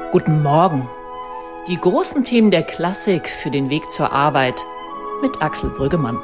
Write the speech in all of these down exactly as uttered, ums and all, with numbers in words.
Guten Morgen. Die großen Themen der Klassik für den Weg zur Arbeit mit Axel Brüggemann.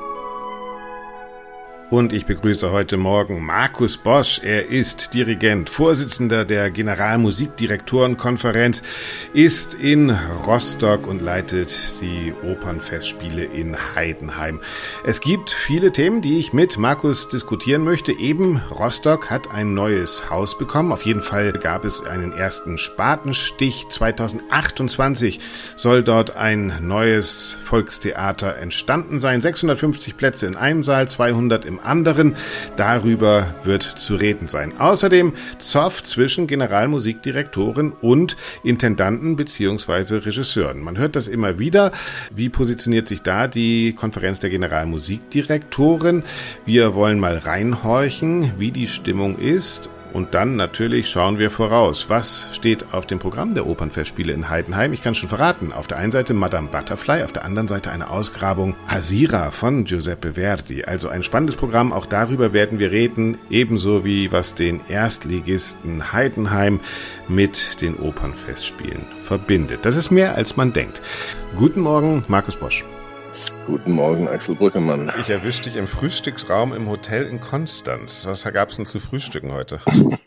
Und ich begrüße heute Morgen Markus Bosch. Er ist Dirigent, Vorsitzender der Generalmusikdirektorenkonferenz, ist in Rostock und leitet die Opernfestspiele in Heidenheim. Es gibt viele Themen, die ich mit Markus diskutieren möchte. Eben Rostock hat ein neues Haus bekommen. Auf jeden Fall gab es einen ersten Spatenstich. zwanzig achtundzwanzig soll dort ein neues Volkstheater entstanden sein. sechshundertfünfzig Plätze in einem Saal, zweihundert im anderen. Darüber wird zu reden sein. Außerdem Zoff zwischen Generalmusikdirektoren und Intendanten bzw. Regisseuren. Man hört das immer wieder. Wie positioniert sich da die Konferenz der Generalmusikdirektoren? Wir wollen mal reinhorchen, wie die Stimmung ist. Und dann natürlich schauen wir voraus. Was steht auf dem Programm der Opernfestspiele in Heidenheim? Ich kann schon verraten. Auf der einen Seite Madame Butterfly, auf der anderen Seite eine Ausgrabung Asira von Giuseppe Verdi. Also ein spannendes Programm. Auch darüber werden wir reden. Ebenso wie was den Erstligisten Heidenheim mit den Opernfestspielen verbindet. Das ist mehr, als man denkt. Guten Morgen, Markus Bosch. Guten Morgen, Axel Brüggemann. Ich erwische dich im Frühstücksraum im Hotel in Konstanz. Was gab es denn zu frühstücken heute?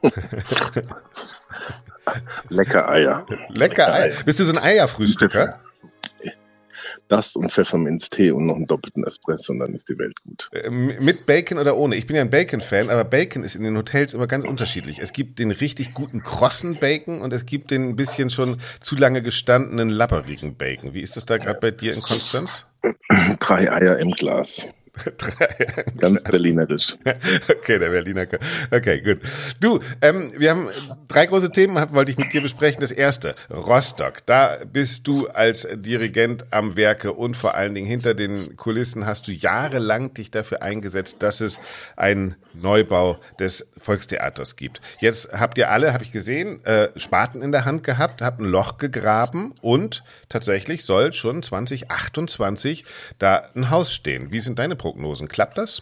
Lecker Eier. Lecker Eier. Bist du so ein Eierfrühstücker? Das und Pfefferminztee und noch einen doppelten Espresso und dann ist die Welt gut. Mit Bacon oder ohne? Ich bin ja ein Bacon-Fan, aber Bacon ist in den Hotels immer ganz unterschiedlich. Es gibt den richtig guten krossen Bacon und es gibt den ein bisschen schon zu lange gestandenen labberigen Bacon. Wie ist das da gerade bei dir in Konstanz? Drei Eier im Glas. Drei Eier im Ganz Glas. Berlinerisch. Okay, der Berliner. Okay, gut. Du, ähm, wir haben drei große Themen, wollte ich mit dir besprechen. Das erste, Rostock. Da bist du als Dirigent am Werke und vor allen Dingen hinter den Kulissen hast du jahrelang dich dafür eingesetzt, dass es einen Neubau des Volkstheaters gibt. Jetzt habt ihr alle, habe ich gesehen, äh, Spaten in der Hand gehabt, habt ein Loch gegraben und tatsächlich soll schon zwanzig achtundzwanzig da ein Haus stehen. Wie sind deine Prognosen? Klappt das?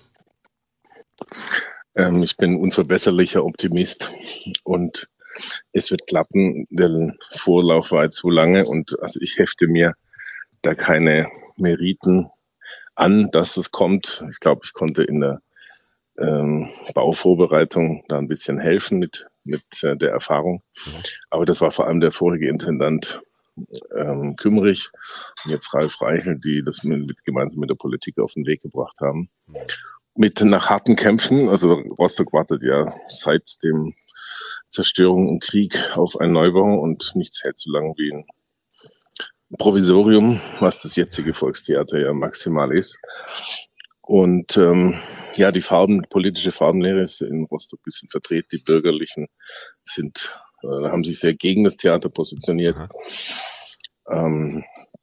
Ähm, ich bin unverbesserlicher Optimist und es wird klappen. Der Vorlauf war jetzt so lange und also ich hefte mir da keine Meriten an, dass es kommt. Ich glaube, ich konnte in der ähm, Bauvorbereitung da ein bisschen helfen mit, mit äh, der Erfahrung. Mhm. Aber das war vor allem der vorige Intendant ähm, Kümmerich und jetzt Ralf Reichel, die das mit, mit, gemeinsam mit der Politik auf den Weg gebracht haben. Mhm. Mit nach harten Kämpfen, also Rostock wartet ja seit dem Zerstörung und Krieg auf einen Neubau und nichts hält so lange wie ein Provisorium, was das jetzige Volkstheater ja maximal ist. Und ähm, ja, die Farben, politische Farbenlehre ist in Rostock ein bisschen vertreten. Die Bürgerlichen sind, äh, haben sich sehr gegen das Theater positioniert. Ähm,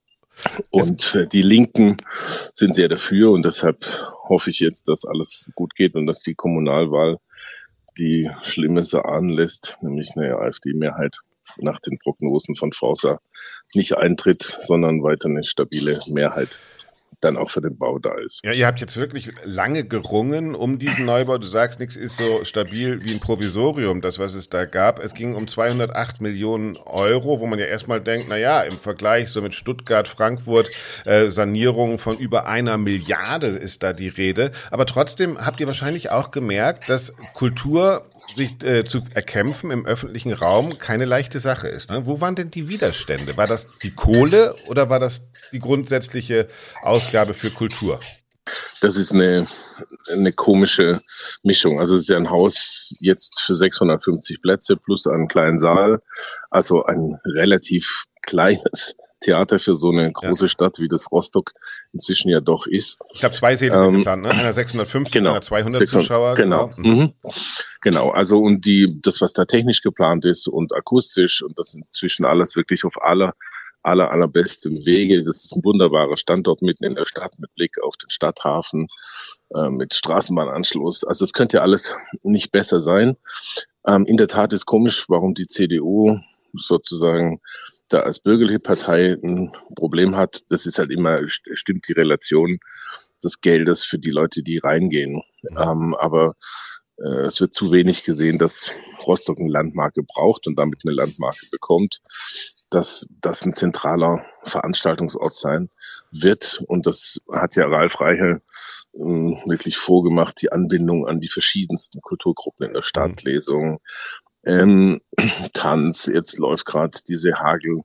und äh, die Linken sind sehr dafür und deshalb hoffe ich jetzt, dass alles gut geht und dass die Kommunalwahl die Schlimmes erahnen lässt, nämlich eine AfD-Mehrheit nach den Prognosen von Forsa nicht eintritt, sondern weiter eine stabile Mehrheit dann auch für den Bau da ist. Ja, ihr habt jetzt wirklich lange gerungen um diesen Neubau. Du sagst, nichts ist so stabil wie ein Provisorium, das, was es da gab. Es ging um zweihundertacht Millionen Euro, wo man ja erstmal denkt, na ja, im Vergleich so mit Stuttgart, Frankfurt, äh, Sanierung von über einer Milliarde ist da die Rede. Aber trotzdem habt ihr wahrscheinlich auch gemerkt, dass Kultur sich äh, zu erkämpfen im öffentlichen Raum keine leichte Sache ist. Ne? Wo waren denn die Widerstände? War das die Kohle oder war das die grundsätzliche Ausgabe für Kultur? Das ist eine, eine komische Mischung. Also es ist ja ein Haus jetzt für sechshundertfünfzig Plätze plus einen kleinen Saal. Also ein relativ kleines Theater für so eine große ja. Stadt, wie das Rostock inzwischen ja doch ist. Ich glaube, zwei Säle sind ähm, geplant, ne? Einer sechshundertfünfzig, genau, einer zweihundert sechshundert, Zuschauer. Genau, genau. Mhm. Genau, also und die, das, was da technisch geplant ist und akustisch und das inzwischen alles wirklich auf aller, aller, allerbestem Wege. Das ist ein wunderbarer Standort mitten in der Stadt mit Blick auf den Stadthafen, äh, mit Straßenbahnanschluss. Also es könnte ja alles nicht besser sein. Ähm, in der Tat ist komisch, warum die C D U sozusagen da als bürgerliche Partei ein Problem hat. Das ist halt immer, stimmt die Relation des Geldes für die Leute, die reingehen. Ja. Ähm, aber äh, es wird zu wenig gesehen, dass Rostock eine Landmarke braucht und damit eine Landmarke bekommt. dass das ein zentraler Veranstaltungsort sein wird. Und das hat ja Ralf Reichel ähm, wirklich vorgemacht, die Anbindung an die verschiedensten Kulturgruppen in der Stadt, mhm. Lesungen, ähm, Tanz. Jetzt läuft gerade diese Hagel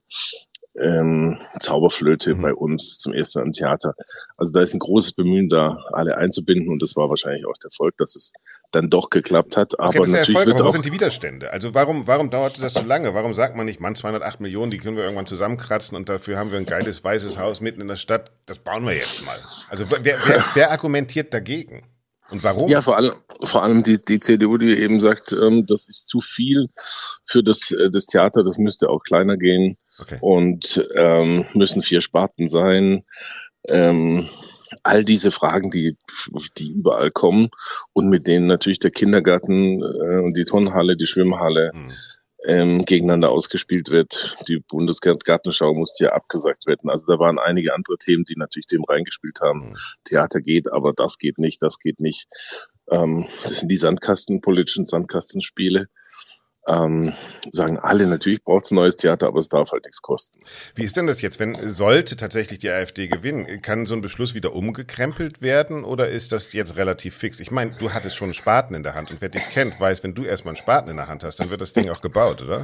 ähm, Zauberflöte mhm. bei uns zum ersten Mal im Theater. Also da ist ein großes Bemühen, da alle einzubinden, und das war wahrscheinlich auch der Erfolg, dass es dann doch geklappt hat. Aber okay, das ist der natürlich Erfolg, wird aber wo auch sind die Widerstände? Also warum warum dauerte das so lange? Warum sagt man nicht, Mann, zweihundertacht Millionen, die können wir irgendwann zusammenkratzen und dafür haben wir ein geiles weißes Haus mitten in der Stadt, das bauen wir jetzt mal. Also wer, wer, wer argumentiert dagegen? Und warum? Ja, vor allem, vor allem die, die C D U, die eben sagt, ähm, das ist zu viel für das, äh, das Theater, das müsste auch kleiner gehen. Okay. Und ähm, müssen vier Sparten sein. Ähm, all diese Fragen, die, die überall kommen und mit denen natürlich der Kindergarten äh, und die Turnhalle, die Schwimmhalle hm. ähm, gegeneinander ausgespielt wird. Die Bundesgartenschau musste ja abgesagt werden. Also da waren einige andere Themen, die natürlich dem reingespielt haben. Hm. Theater geht, aber das geht nicht, das geht nicht. Ähm, das sind die Sandkasten, politischen Sandkastenspiele. Ähm, sagen alle, natürlich braucht es ein neues Theater, aber es darf halt nichts kosten. Wie ist denn das jetzt, wenn sollte tatsächlich die AfD gewinnen? Kann so ein Beschluss wieder umgekrempelt werden oder ist das jetzt relativ fix? Ich meine, du hattest schon einen Spaten in der Hand und wer dich kennt, weiß, wenn du erstmal einen Spaten in der Hand hast, dann wird das Ding auch gebaut, oder?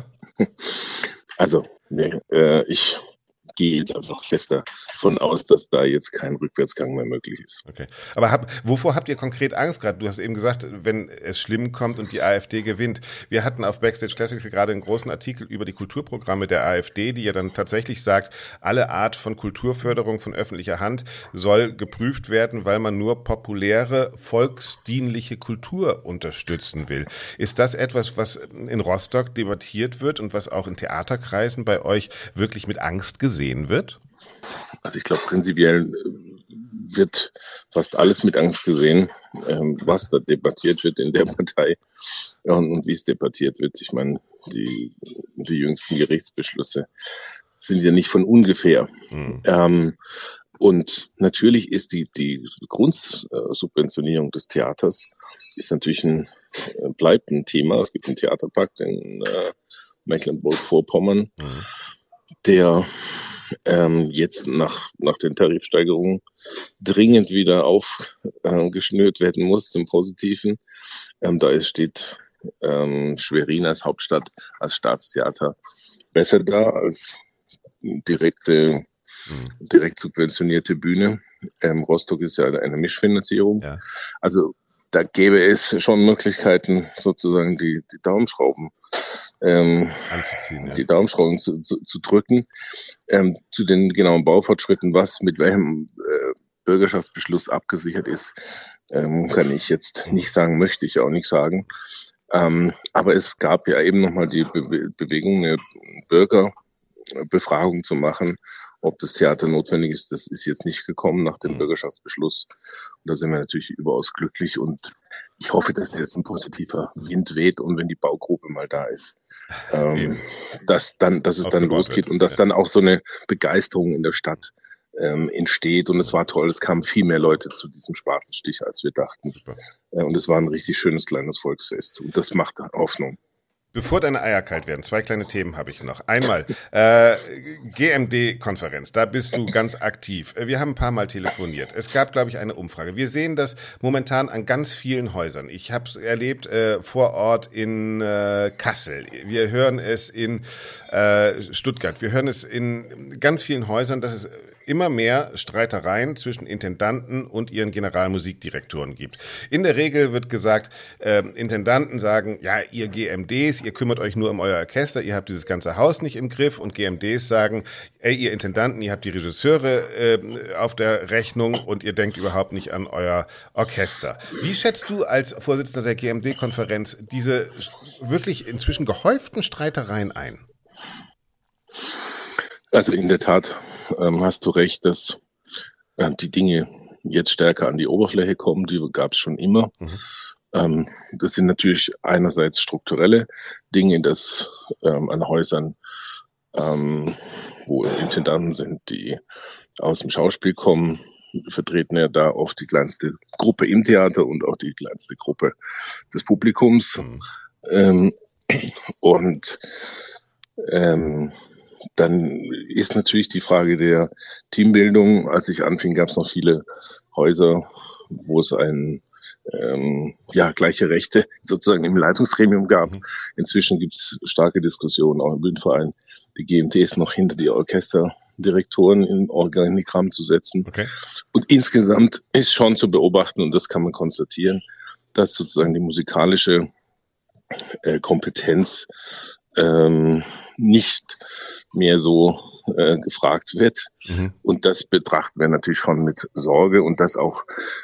Also, nee, äh, ich gehe jetzt einfach fester davon aus, dass da jetzt kein Rückwärtsgang mehr möglich ist. Okay. Aber hab, wovor habt ihr konkret Angst gerade? Du hast eben gesagt, wenn es schlimm kommt und die AfD gewinnt. Wir hatten auf Backstage Classics gerade einen großen Artikel über die Kulturprogramme der AfD, die ja dann tatsächlich sagt, alle Art von Kulturförderung von öffentlicher Hand soll geprüft werden, weil man nur populäre, volksdienliche Kultur unterstützen will. Ist das etwas, was in Rostock debattiert wird und was auch in Theaterkreisen bei euch wirklich mit Angst gesehen wird? Also ich glaube, prinzipiell wird fast alles mit Angst gesehen, was da debattiert wird in der Partei und wie es debattiert wird. Ich meine, die, die jüngsten Gerichtsbeschlüsse sind ja nicht von ungefähr. Mhm. Ähm, und natürlich ist die, die Grundsubventionierung des Theaters ist natürlich ein, bleibt ein Thema. Es gibt einen Theaterpakt in äh, Mecklenburg-Vorpommern, mhm. der ähm, jetzt nach, nach den Tarifsteigerungen dringend wieder aufgeschnürt äh, werden muss zum Positiven. Ähm, da ist, steht ähm, Schwerin als Hauptstadt, als Staatstheater besser da als direkte, mhm. direkt subventionierte Bühne. Ähm, Rostock ist ja eine Mischfinanzierung. Ja. Also da gäbe es schon Möglichkeiten, sozusagen die, die Daumenschrauben Ähm, Anzuziehen, ja. die Daumenschrauben zu, zu, zu drücken. Ähm, zu den genauen Baufortschritten, was mit welchem äh, Bürgerschaftsbeschluss abgesichert ist, ähm, kann ich jetzt nicht sagen, möchte ich auch nicht sagen. Ähm, aber es gab ja eben nochmal die Be- Bewegung, eine Bürgerbefragung zu machen, ob das Theater notwendig ist. Das ist jetzt nicht gekommen nach dem mhm. Bürgerschaftsbeschluss. Und da sind wir natürlich überaus glücklich und ich hoffe, dass jetzt ein positiver Wind weht und wenn die Baugruppe mal da ist, ähm, dass dann, dass es dann losgeht wird. Und dass ja. dann auch so eine Begeisterung in der Stadt ähm, entsteht. Und es war toll, es kamen viel mehr Leute zu diesem Spatenstich, als wir dachten. Äh, und es war ein richtig schönes kleines Volksfest. Und das macht Hoffnung. Bevor deine Eier kalt werden, zwei kleine Themen habe ich noch. Einmal äh, G M D-Konferenz, da bist du ganz aktiv. Wir haben ein paar Mal telefoniert. Es gab, glaube ich, eine Umfrage. Wir sehen das momentan an ganz vielen Häusern. Ich habe es erlebt äh, vor Ort in äh, Kassel. Wir hören es in äh, Stuttgart. Wir hören es in ganz vielen Häusern, dass es immer mehr Streitereien zwischen Intendanten und ihren Generalmusikdirektoren gibt. In der Regel wird gesagt, äh, Intendanten sagen, ja, ihr G M Ds, ihr kümmert euch nur um euer Orchester, ihr habt dieses ganze Haus nicht im Griff und G M Ds sagen, ey, ihr Intendanten, ihr habt die Regisseure äh, auf der Rechnung und ihr denkt überhaupt nicht an euer Orchester. Wie schätzt du als Vorsitzender der G M D-Konferenz diese wirklich inzwischen gehäuften Streitereien ein? Also in der Tat ähm, hast du recht, dass äh, die Dinge jetzt stärker an die Oberfläche kommen. Die gab es schon immer. Mhm. Ähm, das sind natürlich einerseits strukturelle Dinge, dass ähm, an Häusern, ähm, wo Intendanten sind, die aus dem Schauspiel kommen, vertreten ja da oft die kleinste Gruppe im Theater und auch die kleinste Gruppe des Publikums. Mhm. Ähm, und ähm, dann ist natürlich die Frage der Teambildung. Als ich anfing, gab es noch viele Häuser, wo es ein ähm, ja gleiche Rechte sozusagen im Leitungsgremium gab. Mhm. Inzwischen gibt es starke Diskussionen auch im Bühnenverein. Die G M D ist noch hinter die Orchesterdirektoren im Organigramm zu setzen. Okay. Und insgesamt ist schon zu beobachten, und das kann man konstatieren, dass sozusagen die musikalische äh, Kompetenz ähm, nicht mehr so äh, gefragt wird. Mhm. Und das betrachten wir natürlich schon mit Sorge, und das auch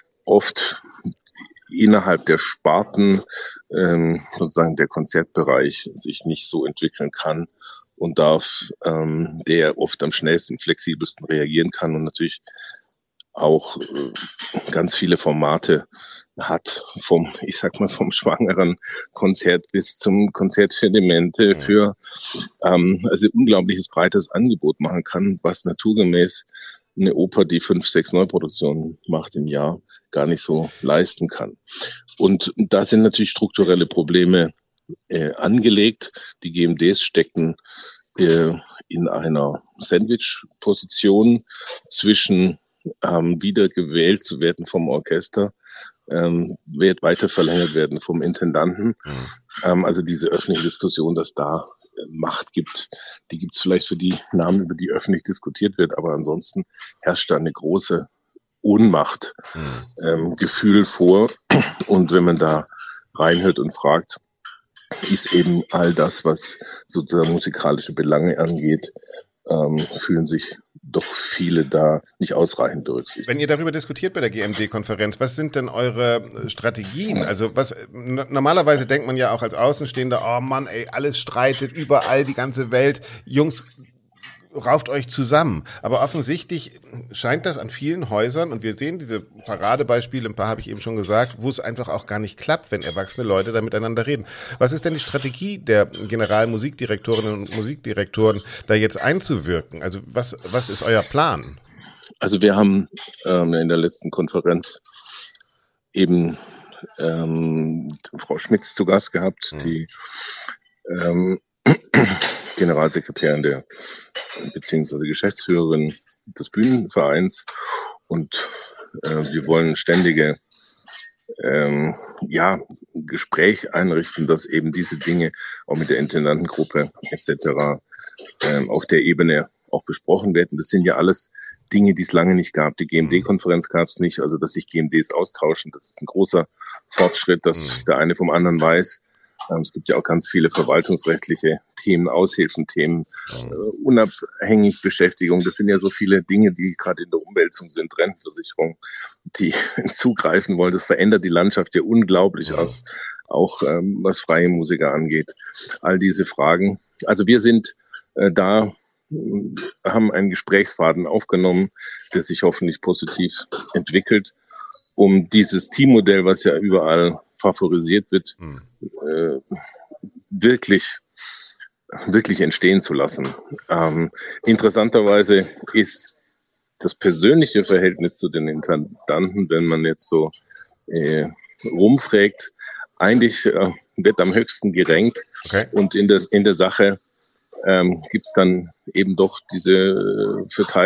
oft innerhalb der Sparten ähm, sozusagen der Konzertbereich sich nicht so entwickeln kann und darf, ähm, der oft am schnellsten, flexibelsten reagieren kann und natürlich auch äh, ganz viele Formate hat, vom, ich sag mal, vom schwangeren Konzert bis zum Konzert für Demente, für ähm, also unglaubliches breites Angebot machen kann, was naturgemäß eine Oper, die fünf, sechs Neuproduktionen macht im Jahr, gar nicht so leisten kann. Und da sind natürlich strukturelle Probleme äh, angelegt. Die G M Ds stecken äh, in einer Sandwich-Position zwischen ähm, wieder gewählt zu werden vom Orchester, ähm, wird weiter verlängert werden vom Intendanten. Mhm. Ähm, also diese öffentliche Diskussion, dass da äh, Macht gibt, die gibt es vielleicht für die Namen, über die öffentlich diskutiert wird, aber ansonsten herrscht da eine große Ohnmacht, mhm. ähm, Gefühl vor. Und wenn man da reinhört und fragt, ist eben all das, was sozusagen musikalische Belange angeht, ähm, fühlen sich doch viele da nicht ausreichend berücksichtigt. Wenn ihr darüber diskutiert bei der G M D-Konferenz, was sind denn eure Strategien? Also was n- normalerweise denkt man ja auch als Außenstehender, oh Mann, ey, alles streitet, überall die ganze Welt. Jungs, rauft euch zusammen. Aber offensichtlich scheint das an vielen Häusern, und wir sehen diese Paradebeispiele, ein paar habe ich eben schon gesagt, wo es einfach auch gar nicht klappt, wenn erwachsene Leute da miteinander reden. Was ist denn die Strategie der Generalmusikdirektorinnen und Musikdirektoren, da jetzt einzuwirken? Also was, was ist euer Plan? Also wir haben ähm, in der letzten Konferenz eben ähm, Frau Schmitz zu Gast gehabt, mhm. die ähm, Generalsekretärin der beziehungsweise Geschäftsführerin des Bühnenvereins, und äh, wir wollen ständige ähm, ja, Gespräch einrichten, dass eben diese Dinge auch mit der Intendantengruppe et cetera ähm, auf der Ebene auch besprochen werden. Das sind ja alles Dinge, die es lange nicht gab. Die G M D-Konferenz gab es nicht, also dass sich G M Ds austauschen, das ist ein großer Fortschritt, dass der eine vom anderen weiß. Es gibt ja auch ganz viele verwaltungsrechtliche Themen, Aushilfenthemen, äh, unabhängig Beschäftigung. Das sind ja so viele Dinge, die gerade in der Umwälzung sind, Rentenversicherung, die zugreifen wollen. Das verändert die Landschaft ja unglaublich aus, auch ähm, was freie Musiker angeht. All diese Fragen. Also wir sind äh, da, haben einen Gesprächsfaden aufgenommen, der sich hoffentlich positiv entwickelt, um dieses Teammodell, was ja überall favorisiert wird, hm. äh, wirklich, wirklich entstehen zu lassen. Ähm, interessanterweise ist das persönliche Verhältnis zu den Intendanten, wenn man jetzt so äh, rumfragt, eigentlich äh, wird am höchsten gerankt. Okay. Und in der, in der Sache ähm, gibt's dann eben doch diese äh,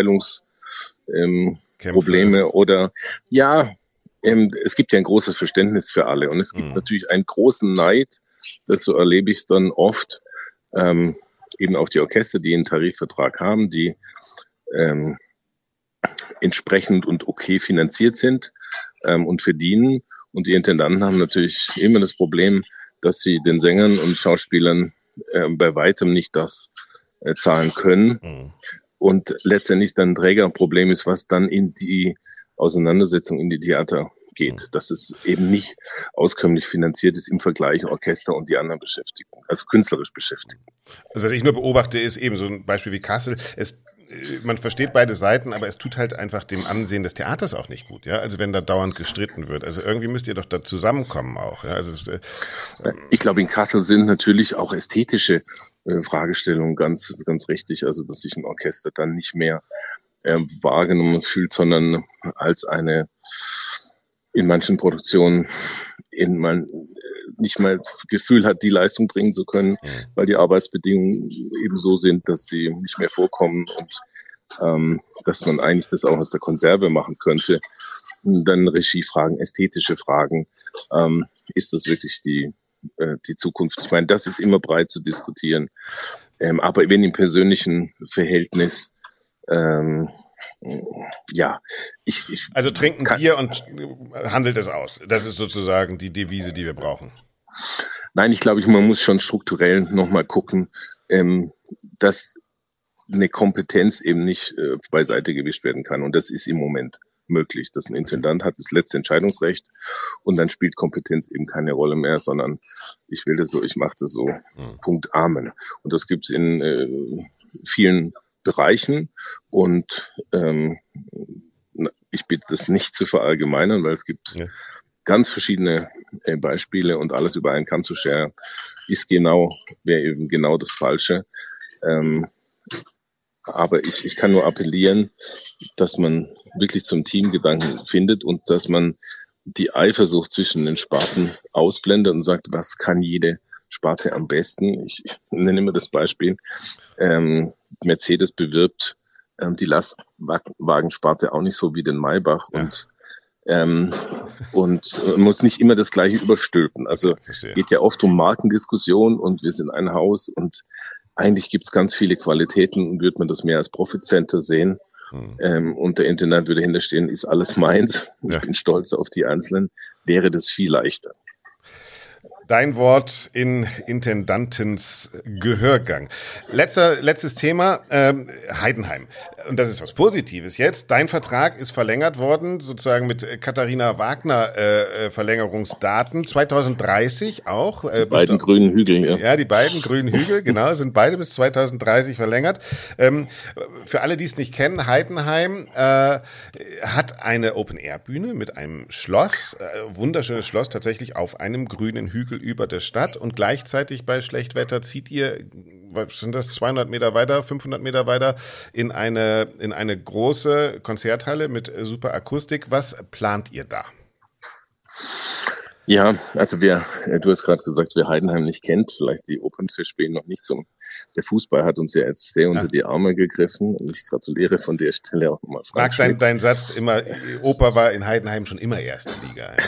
Verteilungsprobleme ähm, oder ja, es gibt ja ein großes Verständnis für alle, und es gibt mhm. natürlich einen großen Neid, das so erlebe ich dann oft, ähm, eben auf die Orchester, die einen Tarifvertrag haben, die ähm, entsprechend und okay finanziert sind ähm, und verdienen. Und die Intendanten haben natürlich immer das Problem, dass sie den Sängern und Schauspielern äh, bei weitem nicht das äh, zahlen können. Mhm. Und letztendlich dann ein Trägerproblem ist, was dann in die Auseinandersetzung in die Theater geht, dass es eben nicht auskömmlich finanziert ist im Vergleich Orchester und die anderen Beschäftigten, also künstlerisch Beschäftigten. Also was ich nur beobachte, ist eben so ein Beispiel wie Kassel. Es, man versteht beide Seiten, aber es tut halt einfach dem Ansehen des Theaters auch nicht gut. Ja, also wenn da dauernd gestritten wird. Also irgendwie müsst ihr doch da zusammenkommen auch. Ja? Also es, äh, ich glaube, in Kassel sind natürlich auch ästhetische äh, Fragestellungen ganz, ganz richtig. Also dass sich ein Orchester dann nicht mehr äh, wahrgenommen fühlt, sondern als eine in manchen Produktionen in man nicht mal Gefühl hat, die Leistung bringen zu können, weil die Arbeitsbedingungen eben so sind, dass sie nicht mehr vorkommen und ähm, dass man eigentlich das auch aus der Konserve machen könnte. Und dann Regiefragen, ästhetische Fragen. Ähm, ist das wirklich die, äh, die Zukunft? Ich meine, das ist immer breit zu diskutieren. Ähm, aber wenn im persönlichen Verhältnis ähm, ja, ich, ich also trinken kann, Bier und handelt es aus. Das ist sozusagen die Devise, die wir brauchen. Nein, ich glaube, man muss schon strukturell nochmal gucken, ähm, dass eine Kompetenz eben nicht äh, beiseite gewischt werden kann. Und das ist im Moment möglich, dass ein Intendant hat das letzte Entscheidungsrecht und dann spielt Kompetenz eben keine Rolle mehr, sondern ich will das so, ich mache das so, hm. Punkt, Amen. Und das gibt's in äh, vielen Bereichen und ähm, ich bitte das nicht zu verallgemeinern, weil es gibt ja. ganz verschiedene äh, Beispiele und alles über einen Kamm zu scheren ist genau, wäre eben genau das Falsche. Ähm, aber ich, ich kann nur appellieren, dass man wirklich zum Teamgedanken findet und dass man die Eifersucht zwischen den Sparten ausblendet und sagt, was kann jede Sparte am besten. Ich, ich nenne immer das Beispiel, ähm, Mercedes bewirbt ähm, die Lastwagensparte auch nicht so wie den Maybach ja. und ähm, und äh, muss nicht immer das Gleiche überstülpen. Also Verstehe. Geht ja oft um Markendiskussion und wir sind ein Haus und eigentlich gibt es ganz viele Qualitäten und würde man das mehr als Profit Center sehen. Hm. Ähm, und der Intendant würde hinterstehen, ist alles meins. Ja. Ich bin stolz auf die Einzelnen. Wäre das viel leichter. Dein Wort in Intendantens Gehörgang. Letzter, letztes Thema, ähm, Heidenheim. Und das ist was Positives jetzt. Dein Vertrag ist verlängert worden, sozusagen mit Katharina Wagner äh, Verlängerungsdaten. zwanzig dreißig auch. Äh, die beiden grünen Hügel, ja. Ja, die beiden grünen Hügel, genau, sind beide bis zwanzig dreißig verlängert. Ähm, für alle, die es nicht kennen, Heidenheim äh, hat eine Open-Air-Bühne mit einem Schloss, äh, wunderschönes Schloss, tatsächlich auf einem grünen Hügel über der Stadt und gleichzeitig bei Schlechtwetter zieht ihr, was sind das, zweihundert Meter weiter, fünfhundert Meter weiter in eine, in eine große Konzerthalle mit super Akustik. Was plant ihr da? Ja, also wer, du hast gerade gesagt, wer Heidenheim nicht kennt, vielleicht die Opernfestspiele noch nicht zum, der Fußball hat uns ja jetzt sehr unter ja. die Arme gegriffen und ich gratuliere von der Stelle auch nochmal Frank Sag dein, dein Satz immer, Oper war in Heidenheim schon immer erste Liga. Ja?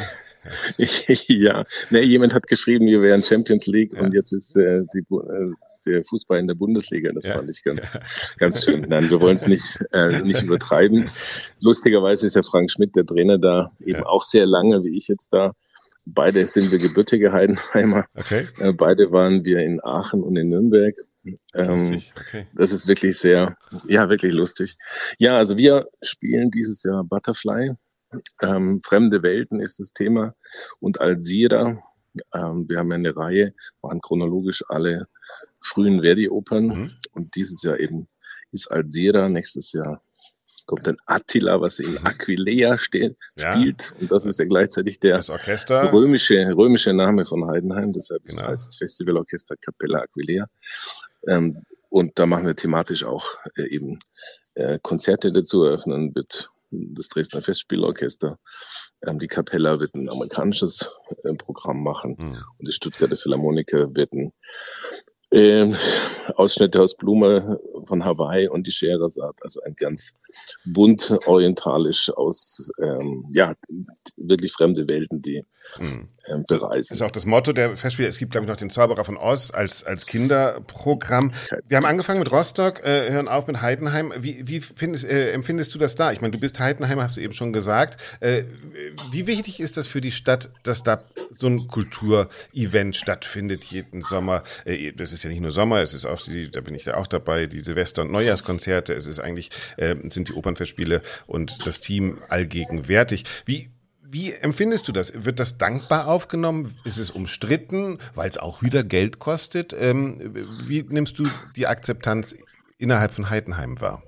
ja, ne, jemand hat geschrieben, wir wären Champions League ja. und jetzt ist äh, die, äh, der Fußball in der Bundesliga. Das ja. fand ich ganz, ja. ganz schön. Nein, wir wollen es nicht, äh, nicht übertreiben. Lustigerweise ist ja Frank Schmidt, der Trainer, da eben ja. auch sehr lange, wie ich jetzt da. Beide sind wir gebürtige Heidenheimer. Okay. Äh, beide waren wir in Aachen und in Nürnberg. Ähm, okay. Das ist wirklich sehr, ja, wirklich lustig. Ja, also wir spielen dieses Jahr Butterfly. Ähm, Fremde Welten ist das Thema und Alzira. Ähm, wir haben ja eine Reihe, waren chronologisch alle frühen Verdi-Opern mhm. und dieses Jahr eben ist Alzira, nächstes Jahr kommt dann Attila, was in Aquileia steht, ja. spielt und das ist ja gleichzeitig der römische römische Name von Heidenheim, deshalb genau. heißt das Festivalorchester Capella Aquileia. Ähm, und da machen wir thematisch auch äh, eben äh, Konzerte dazu eröffnen mit das Dresdner Festspielorchester. Ähm, die Capella wird ein amerikanisches äh, Programm machen mhm. und die Stuttgarter Philharmoniker wird ein äh, Ausschnitte aus Blume von Hawaii und die Scheherazade, also ein ganz bunt orientalisch aus, ähm, ja, wirklich fremde Welten, die hm. ähm, bereisen. Das ist auch das Motto der Festspiele. Es gibt, glaube ich, noch den Zauberer von Oz als als Kinderprogramm. Wir haben angefangen mit Rostock, äh, hören auf mit Heidenheim. Wie, wie findest, äh, empfindest du das da? Ich meine, du bist Heidenheim, hast du eben schon gesagt. Äh, wie wichtig ist das für die Stadt, dass da so ein Kulturevent stattfindet jeden Sommer? Äh, das ist ja nicht nur Sommer, es ist auch, die, da bin ich ja auch dabei, die Silvester- und Neujahrskonzerte. Es ist eigentlich, äh, sind die Opernfestspiele und das Team allgegenwärtig. Wie Wie empfindest du das? Wird das dankbar aufgenommen? Ist es umstritten, weil es auch wieder Geld kostet? Ähm, wie nimmst du die Akzeptanz innerhalb von Heidenheim wahr?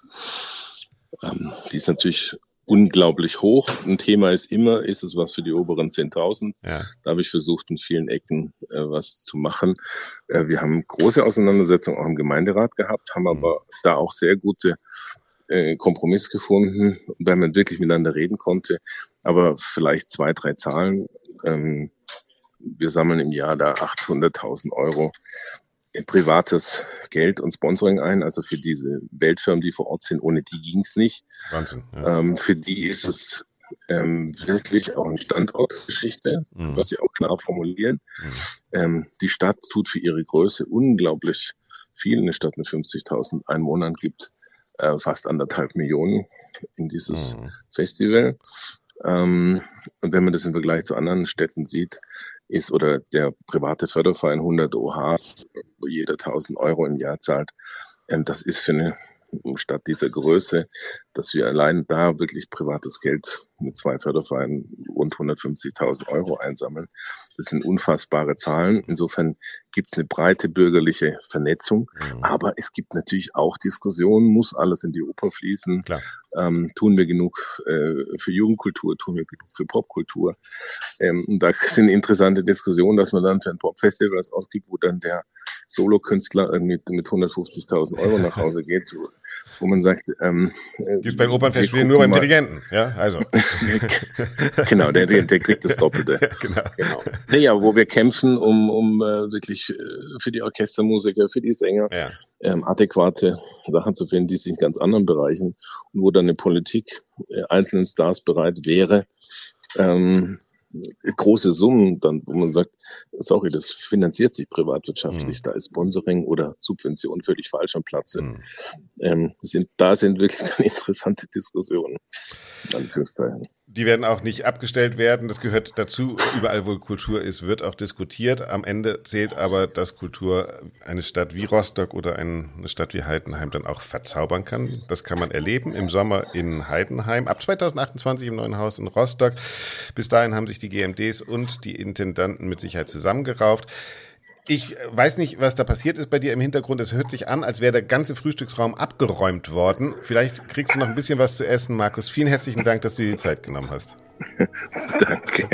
Ähm, die ist natürlich unglaublich hoch. Ein Thema ist immer, ist es was für die oberen zehntausend? Ja. Da habe ich versucht, in vielen Ecken äh, was zu machen. Äh, wir haben große Auseinandersetzungen auch im Gemeinderat gehabt, haben aber mhm. da auch sehr gute äh, Kompromiss gefunden, weil man wirklich miteinander reden konnte. Aber vielleicht zwei, drei Zahlen. Ähm, wir sammeln im Jahr da achthunderttausend Euro privates Geld und Sponsoring ein, also für diese Weltfirmen, die vor Ort sind. Ohne die ging es nicht. Wahnsinn. Ja. Ähm, für die ist es ähm, wirklich auch eine Standortgeschichte, mhm. was sie auch klar formulieren. Mhm. Ähm, die Stadt tut für ihre Größe unglaublich viel. Eine Stadt mit fünfzigtausend Einwohnern gibt äh, fast anderthalb Millionen in dieses mhm. Festival. Ähm, und wenn man das im Vergleich zu anderen Städten sieht, ist oder der private Förderverein hundert O Hs, wo jeder tausend Euro im Jahr zahlt, ähm, das ist für eine Stadt dieser Größe, dass wir allein da wirklich privates Geld mit zwei Fördervereinen rund hundertfünfzigtausend Euro einsammeln. Das sind unfassbare Zahlen. Insofern gibt es eine breite bürgerliche Vernetzung. Mhm. Aber es gibt natürlich auch Diskussionen, muss alles in die Oper fließen? Ähm, tun wir genug äh, für Jugendkultur? Tun wir genug für Popkultur? Ähm, und da sind interessante Diskussionen, dass man dann für ein Popfestival was ausgibt, wo dann der Solokünstler mit, mit hundertfünfzigtausend Euro nach Hause geht, wo man sagt, ähm, gibt es beim Opernfestival nur beim mal. Dirigenten, ja, also. Genau, der, der kriegt das Doppelte. Ja, genau. Genau. Naja, wo wir kämpfen, um, um äh, wirklich äh, für die Orchestermusiker, für die Sänger ja. ähm, adäquate Sachen zu finden, die sich in ganz anderen Bereichen und wo dann eine Politik äh, einzelnen Stars bereit wäre, ähm, große Summen, dann, wo man sagt, sorry, das finanziert sich privatwirtschaftlich, mhm. da ist Sponsoring oder Subvention völlig falsch am Platze. Mhm. Ähm, sind, da sind wirklich dann interessante Diskussionen. Anführungszeichen. Die werden auch nicht abgestellt werden, das gehört dazu. Überall, wo Kultur ist, wird auch diskutiert. Am Ende zählt aber, dass Kultur eine Stadt wie Rostock oder eine Stadt wie Heidenheim dann auch verzaubern kann. Das kann man erleben im Sommer in Heidenheim, ab zweitausendachtundzwanzig im Neuen Haus in Rostock. Bis dahin haben sich die G M Ds und die Intendanten mit Sicherheit zusammengerauft. Ich weiß nicht, was da passiert ist bei dir im Hintergrund. Es hört sich an, als wäre der ganze Frühstücksraum abgeräumt worden. Vielleicht kriegst du noch ein bisschen was zu essen, Markus. Vielen herzlichen Dank, dass du dir die Zeit genommen hast. Danke.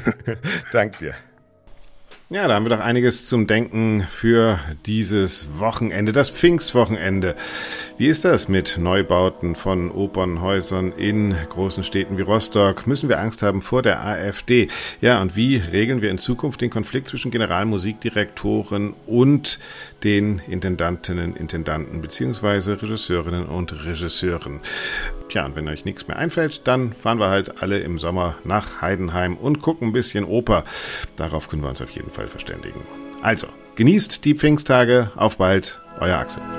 Danke dir. Ja, da haben wir doch einiges zum Denken für dieses Wochenende, das Pfingstwochenende. Wie ist das mit Neubauten von Opernhäusern in großen Städten wie Rostock? Müssen wir Angst haben vor der AfD? Ja, und wie regeln wir in Zukunft den Konflikt zwischen Generalmusikdirektoren und den Intendantinnen, Intendanten beziehungsweise Regisseurinnen und Regisseuren? Tja, und wenn euch nichts mehr einfällt, dann fahren wir halt alle im Sommer nach Heidenheim und gucken ein bisschen Oper. Darauf können wir uns auf jeden Fall verständigen. Also, genießt die Pfingsttage. Auf bald, euer Axel.